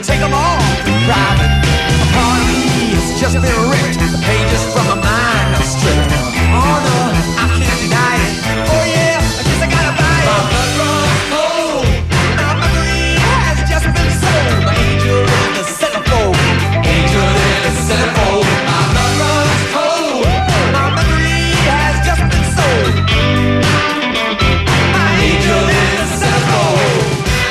Take them all private. A part of me has just been ripped. The pages from my mind are stripped. Oh no, I can't deny it. Oh yeah, I guess I gotta buy it. My blood runs cold. My memory has just been sold. My angel in the centerfold. Angel in the centerfold. My blood runs cold. My memory has just been sold. My angel in the centerfold.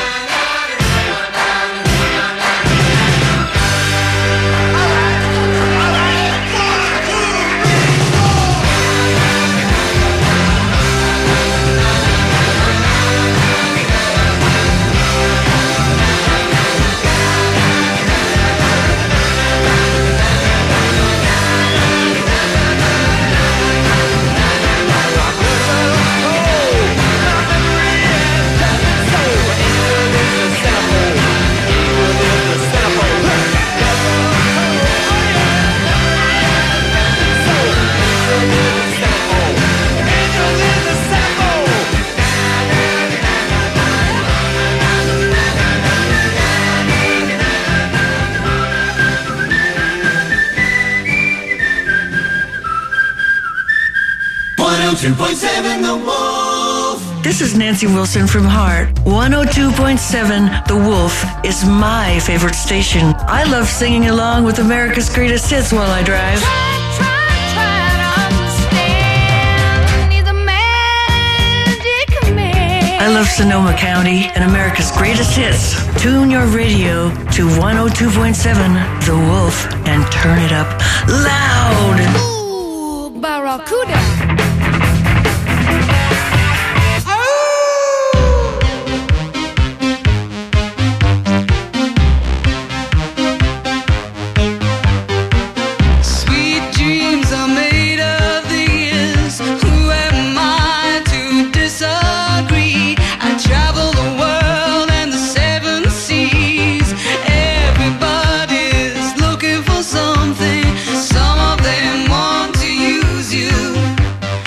The Wolf. This is Nancy Wilson from Heart. 102.7 The Wolf is my favorite station. I love singing along with America's greatest hits while I drive. Try to understand. He's a magic man. I love Sonoma County and America's greatest hits. Tune your radio to 102.7 The Wolf and turn it up loud. Ooh, Barracuda. Some of them want to use you.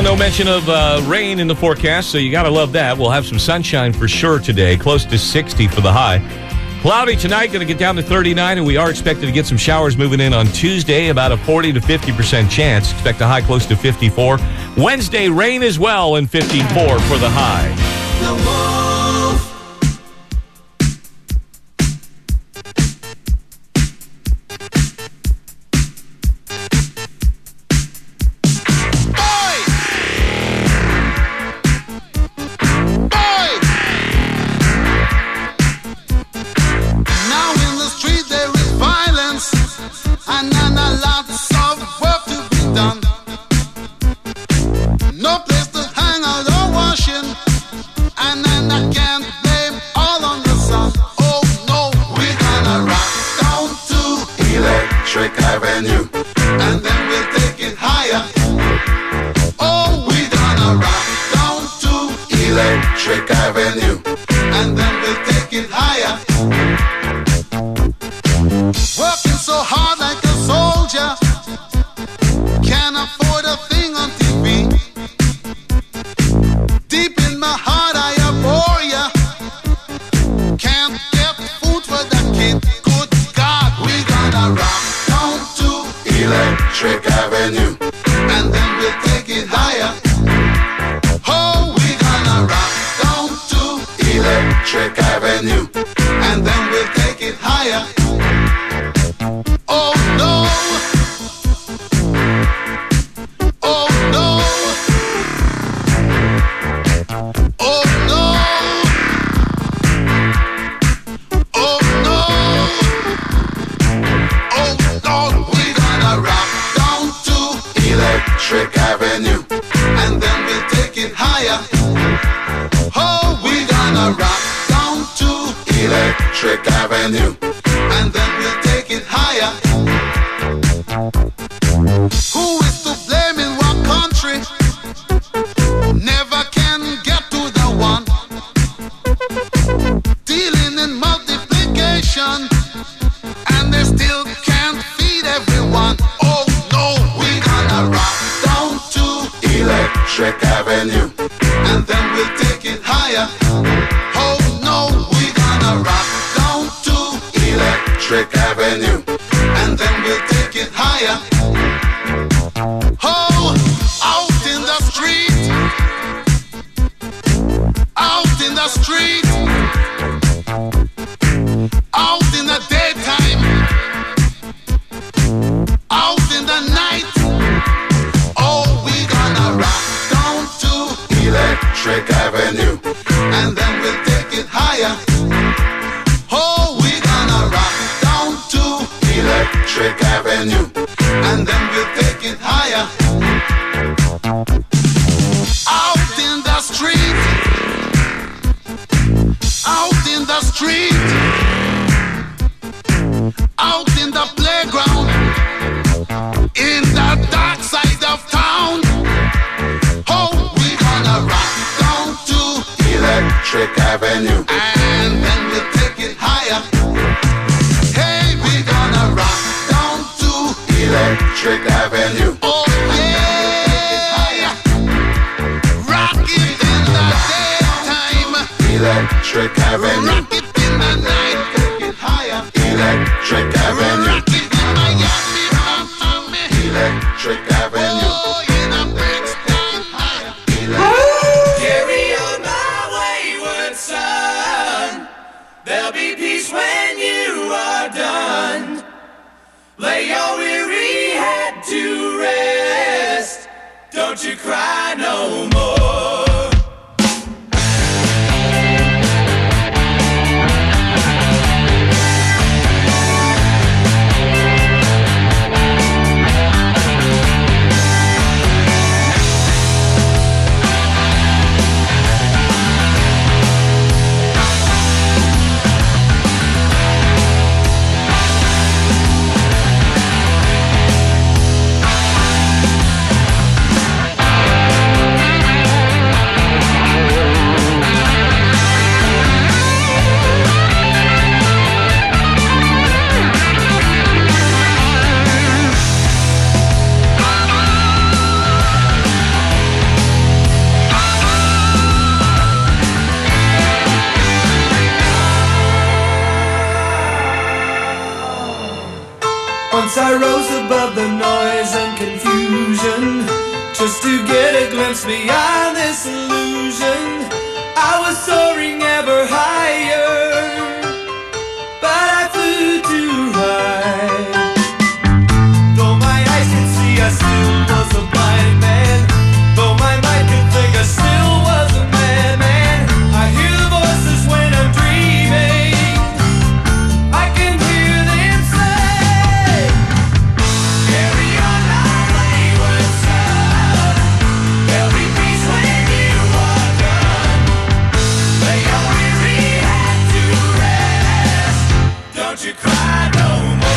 Well, no mention of rain in the forecast, so you got to love that. We'll have some sunshine for sure today, close to 60 for the high. Cloudy tonight, going to get down to 39, and we are expected to get some showers moving in on Tuesday, about a 40 to 50% chance. Expect a high close to 54. Wednesday, rain as well, and 54 for the high. The Wolf. Now in the street there is violence, and then a lots of work to be done. No place to hang out or washing, and then I can't blame all on the sun. Oh no, we're gonna rock down to Electric Avenue, and then we'll take it higher. Oh, we're gonna rock down to Electric Avenue, and then we'll take it higher. Working so hard like a soldier, can't afford a thing on TV. Deep in my heart I abhor ya, can't get food for the kid. Good God, we gonna rock down to Electric Avenue, and then we'll take it higher. Oh, we gonna rock down to Electric Avenue, and then we'll take it higher. Oh no! Oh no! Oh no! Oh no! Oh Lord, we gonna rock down to Electric Avenue, and then we'll take it higher. Oh, we gonna rock down to Electric Avenue, and then we'll take it higher. Who is to blame in what country? Never can get to the one. Dealing in multiplication, and they still can't feed everyone. Oh no, we gonna rock down to Electric Avenue, and then we'll take it higher. Oh no, we gonna rock down to Electric Avenue, and then we'll take it higher. Oh, out in the street, out in the street, out in the daytime, out in the night. Oh, we gonna rock down to Electric Avenue, and then we'll take it higher. Oh, we gonna rock down to Electric Avenue, and then we'll take it higher. Out in the street, out in the street, out in the playground, in the dark side of town. Oh, we gonna rock down to Electric Avenue, and then we'll take it higher. Hey, we gonna rock down to Electric Avenue. Oh yeah, rock it in the daytime, Electric Avenue. Rock it in the night, take it higher. Electric Avenue. Rock it in Miami, Miami. Electric Avenue. Oh, in the bricks, take it higher. Carry on my wayward son. There'll be peace when you are done. Lay your weary head to rest. Don't you cry no more. Once I rose above the noise and confusion, just to get a glimpse beyond this illusion. I was soaring ever higher, but I flew too high. Though my eyes could see, I still was a blind man. Though my mind could think, I still was a madman. I hear the voices when I'm dreaming. I can hear them say, carry on our wayward son. There'll be peace when you are done. Lay your weary head to rest. Don't you cry no more.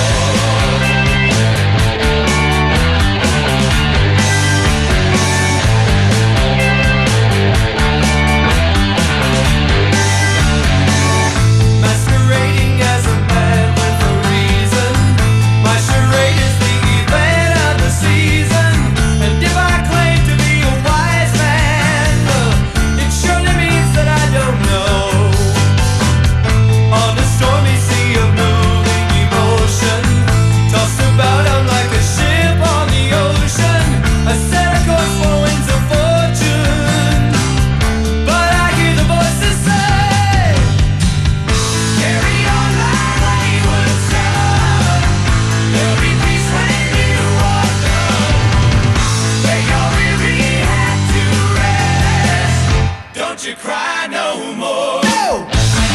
Masquerading as a man with a reason. My charade is the event of the season. And if I claim to be a wise man, it surely means that I don't know. On a stormy sea of moving emotion, tossed about I'm like a ship on the ocean. I set a course for winds of fortune, but I hear the voices say, carry on our wayward son. There'll be peace when you are done. Lay your weary head to rest. Don't you cry no more. No!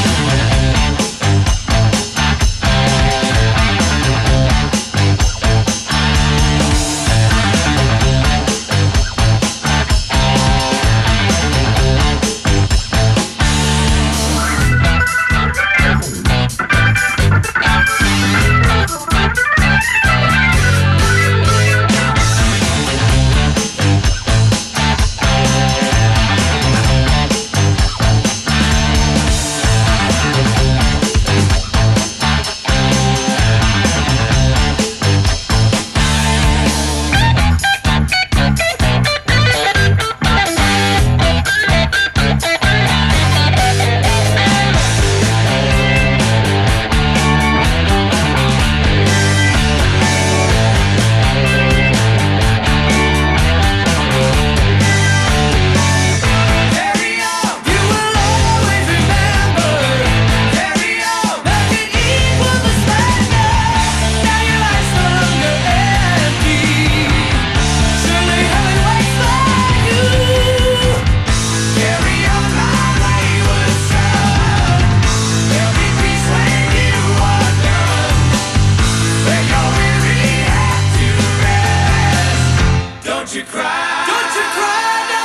Carry on, you will always remember. Carry on, nothing equal the splendor. Now your life's no longer empty. Surely heaven waits for you. Carry on, my wayward son. There'll be peace when you are done. Lay your weary head to rest. Don't you cry. Don't you cry no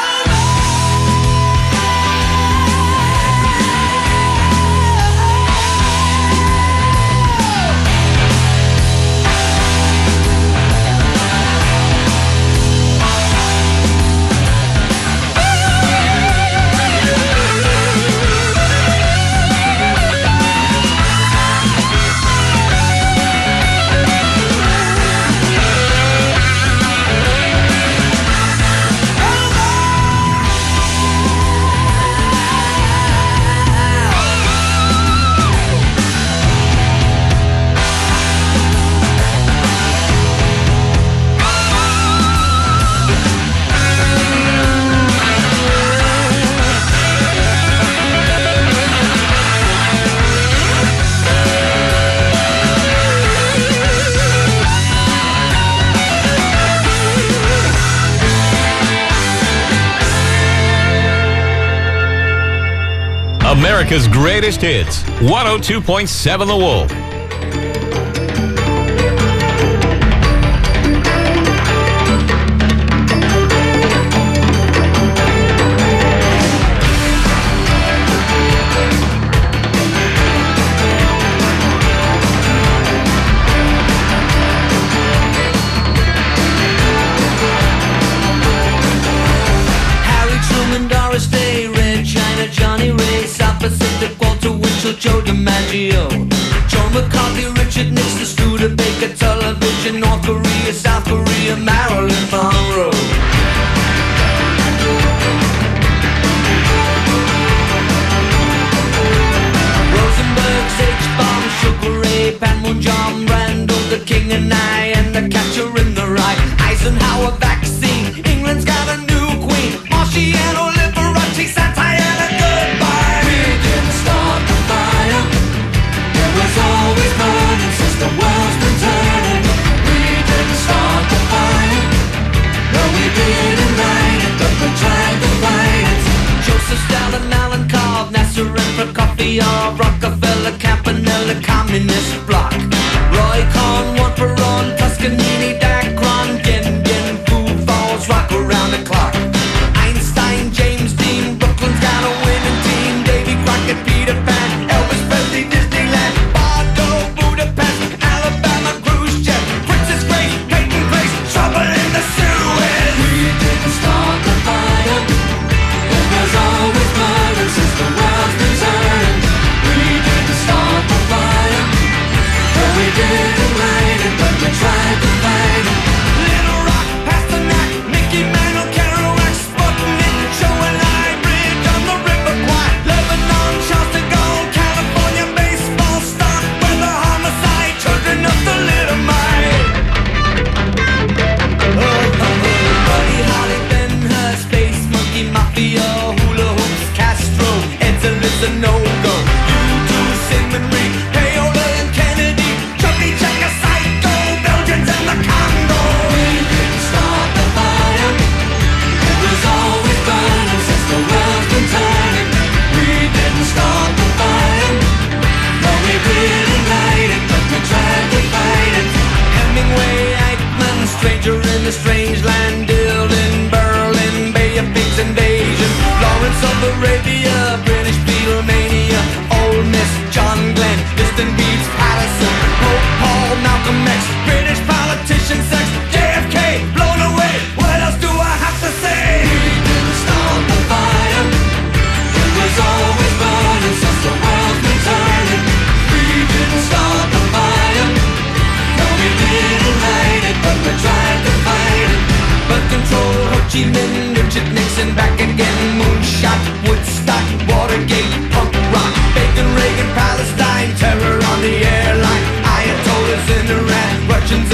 America's greatest hits. 102.7 The Wolf. Harry Truman, Doris Day, Red China, Johnny Ray, South Pacific, Walter Winchell, Joe DiMaggio, Joe McCarthy, Richard Nixon, Studebaker, television, North Korea, South Korea, Marilyn Monroe. Rosenberg, H-Bomb, Sugar Ray, Panmunjom, Randall, the King and I. Eisenhower vaccine. England's got a new queen. Marciano, Liberace, Santayana, goodbye. We didn't start the fire. It was always burning since the world's been turning. We didn't start the fire. No, we didn't light it, but we tried to fight it. Joseph Stalin, Alan Cobb, Nasser and Prokofiev, Rockefeller, Campanella, Communist Bloc. Roy Cohn, one for on, Toscanini, Dacron, Gendon, Foo Falls, rock around the clock. Einstein, James Dean, Brooklyn's got a winning team. Davy Crockett, Peter Pan, Elvis Presley, Disneyland, Bardo, Budapest, Alabama, Khrushchev, Princess Grace, Peyton Place, trouble in the Suez. We didn't start the fire. It was always burning since the world's been turning. We didn't start the fire. No, we didn't light it, but we tried to fight it. Little Rock, Pasternak, Mickey Mantle, Kerouac, Sputnik, Joe and I, Bridge on the River Kwai, Lebanon, Charles de Gaulle, California, baseball, stock, weather, homicide, children of the little mite. Buddy Holly, Ben Hur, Space Monkey, Mafia, Hula Hoops, Castro, Edsel a no-go. U2, Simon Reed, Paola and Kennedy, Chucky Chaka, Psycho, Belgians and the Congo. We didn't start the fire. It was always burning since the world's been turning. We didn't start the fire. No, we didn't light it, but we tried to fight it. Hemingway, Eichmann, Stranger in the Strange Land, Dylan, Berlin, Bay of Pigs invasion, Lawrence of Arabia, British Beatlemania, Old Miss, John Glenn, Distant Beats, Patterson, Pope Paul, Malcolm X, British politician, sex, JFK, blown away. What else do I have to say? We didn't start the fire. It was always burning since the world's been turning. We didn't start the fire. No, we didn't light it, but we tried to fight it. But control, Ho Chi Minh, Richard Nixon, back again, moonshot, Woodstock, Watergate, punk rock, Bacon, Reagan, Palestine, terror on the airline, Ayatollahs in Iran, Russian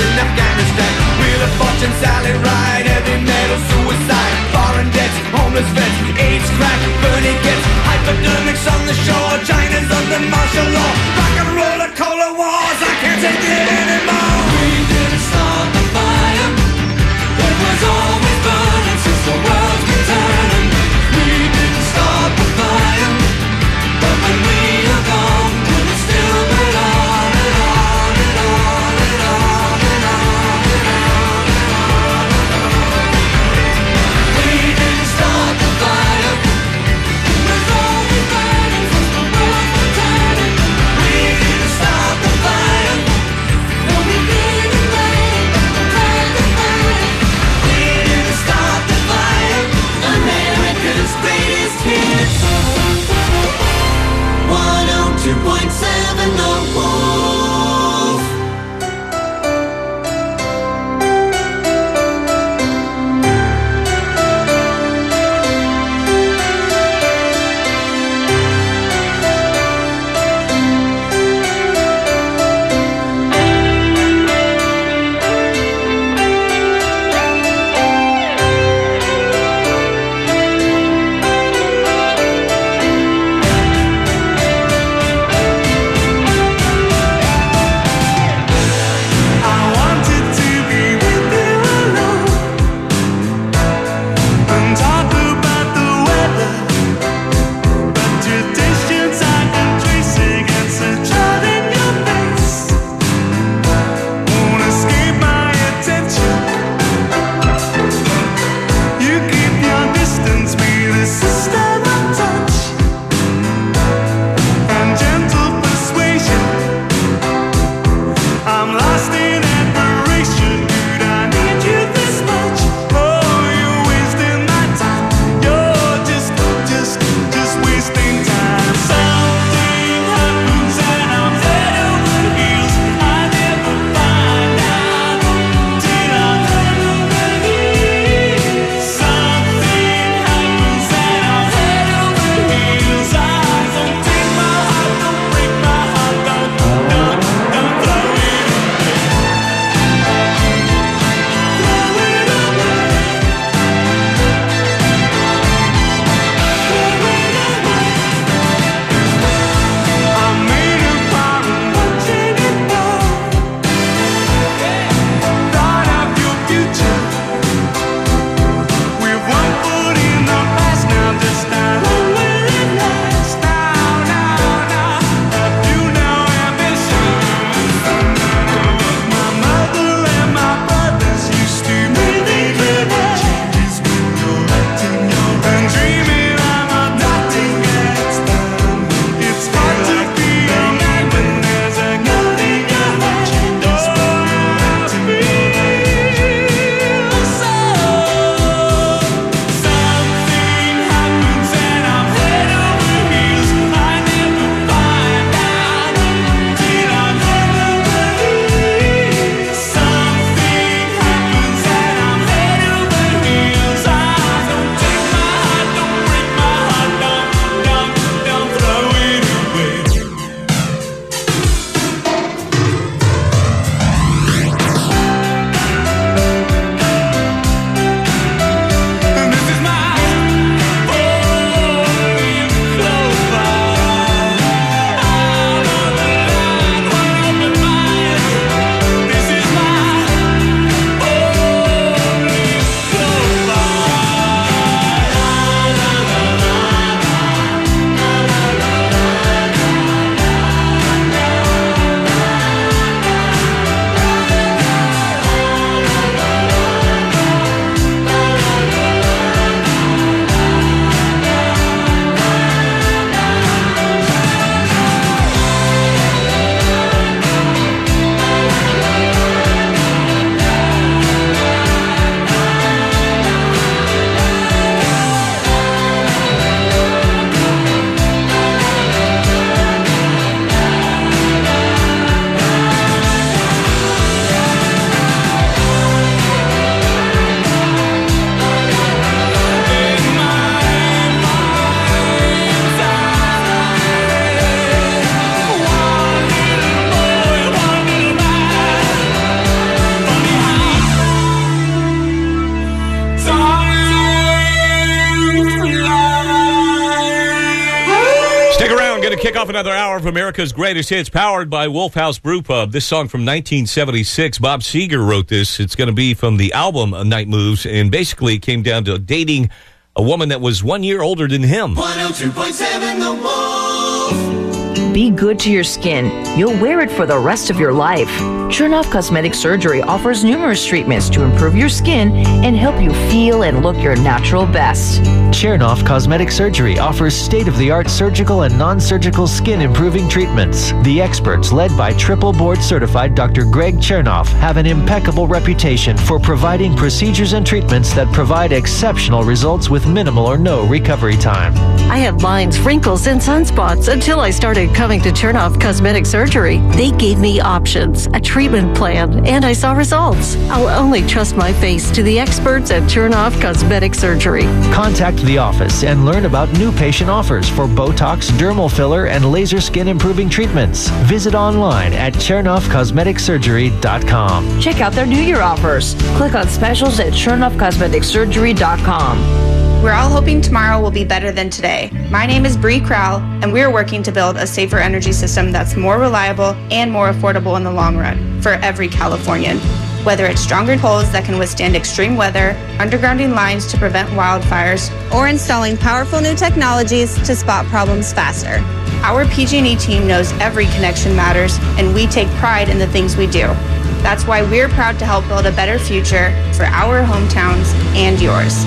off another hour of America's Greatest Hits, powered by Wolf House Brew Pub. This song from 1976, Bob Seger wrote this. It's going to be from the album Night Moves, and basically it came down to dating a woman that was 1 year older than him. 102.7 The Wolf. Be good to your skin. You'll wear it for the rest of your life. Chernoff Cosmetic Surgery offers numerous treatments to improve your skin and help you feel and look your natural best. Chernoff Cosmetic Surgery offers state-of-the-art surgical and non-surgical skin improving treatments. The experts, led by triple board certified Dr. Greg Chernoff, have an impeccable reputation for providing procedures and treatments that provide exceptional results with minimal or no recovery time. I had lines, wrinkles, and sunspots until I started coming to Chernoff Cosmetic Surgery. They gave me options, a treatment plan, and I saw results. I'll only trust my face to the experts at Chernoff Cosmetic Surgery. Contact the office and learn about new patient offers for Botox, dermal filler, and laser skin improving treatments. Visit online at ChernoffCosmeticSurgery.com. Check out their New Year offers. Click on specials at ChernoffCosmeticSurgery.com. We're all hoping tomorrow will be better than today. My name is Bree Crowell, and we're working to build a safer energy system that's more reliable and more affordable in the long run for every Californian. Whether it's stronger poles that can withstand extreme weather, undergrounding lines to prevent wildfires, or installing powerful new technologies to spot problems faster. Our PG&E team knows every connection matters, and we take pride in the things we do. That's why we're proud to help build a better future for our hometowns and yours.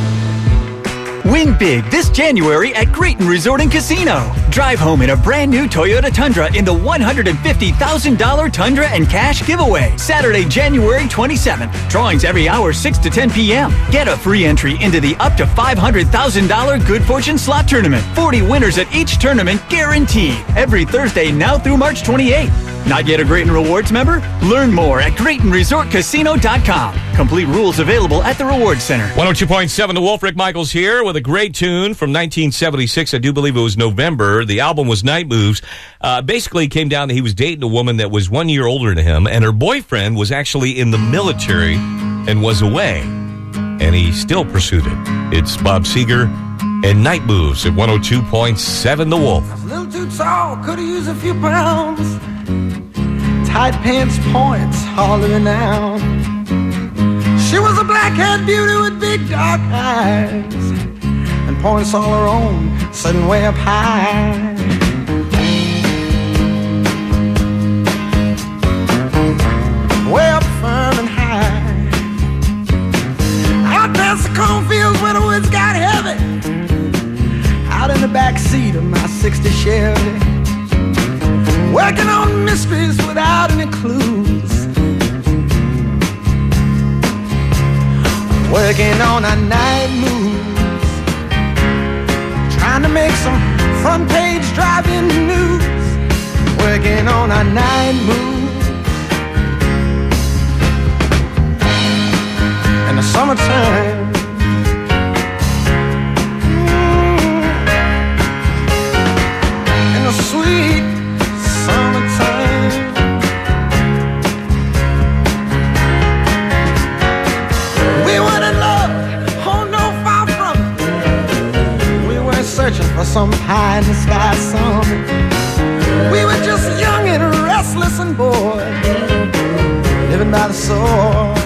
Win big this January at Grayton Resort and Casino. Drive home in a brand new Toyota Tundra in the $150,000 Tundra and Cash giveaway. Saturday, January 27th. Drawings every hour 6 to 10 p.m. Get a free entry into the up to $500,000 Good Fortune Slot Tournament. 40 winners at each tournament guaranteed. Every Thursday now through March 28th. Not yet a Grayton Rewards member? Learn more at GraytonResortCasino.com. Complete rules available at the Rewards Center. 102.7 The Wolf. Rick Michaels here with a great tune from 1976. I do believe it was November. The album was Night Moves. Basically, it came down to he was dating a woman that was 1 year older than him, and her boyfriend was actually in the military and was away. And he still pursued it. It's Bob Seger and Night Moves at 102.7 The Wolf. I was a little too tall, could have used a few pounds. Tight pants points, hollering out. She was a black-haired beauty with big dark eyes and points all her own, sitting way up high. Way up firm and high. Out past the cornfields where the woods got heavy. Out in the back seat of my 60 Chevy. Working on mysteries without any clues. Working on our night moves. Trying to make some front page driving news. Working on our night moves. In the summertime. In the sweet summertime. We were in love, oh no, far from it. We weren't searching for some pie in the sky summit. We were just young and restless and bored, living by the sword.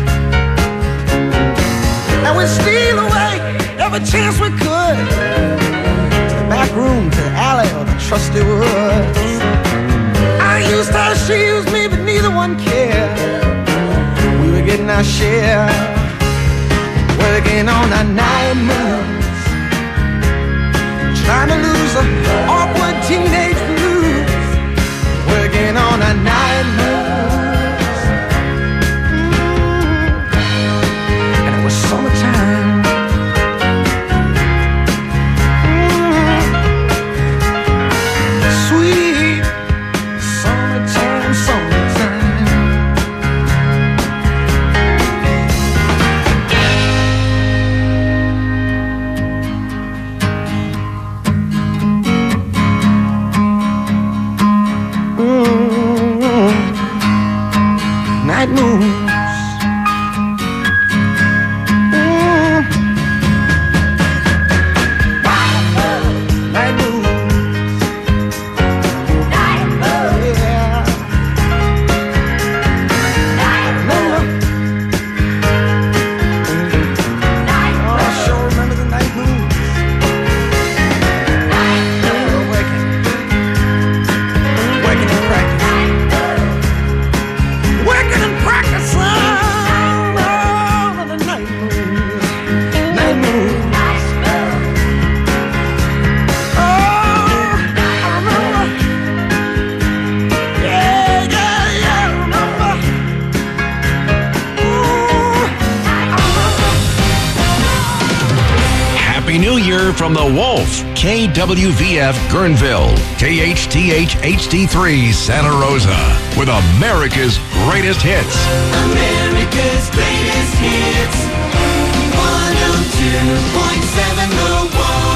And we'd steal away every chance we could, to the back room, to the alley, or the trusty woods. I used her, she used me, but neither one cared. We were getting our share, working on our night moves, trying to lose the awkward teenage blues, working on our night moves. And it was summertime. Sweet summertime, summertime. Night moves. Night moves. from the Wolf, KWVF Guerneville, KHTH HD3 Santa Rosa, with America's greatest hits. America's greatest hits. 102.7 The Wolf.